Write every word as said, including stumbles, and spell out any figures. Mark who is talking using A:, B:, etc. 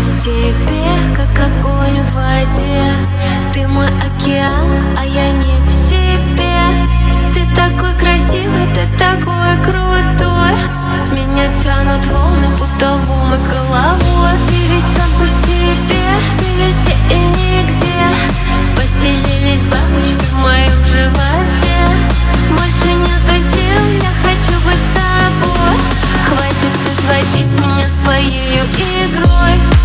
A: в тебе, как огонь в воде. Ты мой океан, а я не в себе. Ты такой красивый, ты такой крутой. Меня тянут волны, будто в омут с головой. Ты весь сам по себе, ты везде и нигде. Поселились бабочки в моем животе. Больше нету сил, я хочу быть с тобой. Хватит изводить меня своей игрой.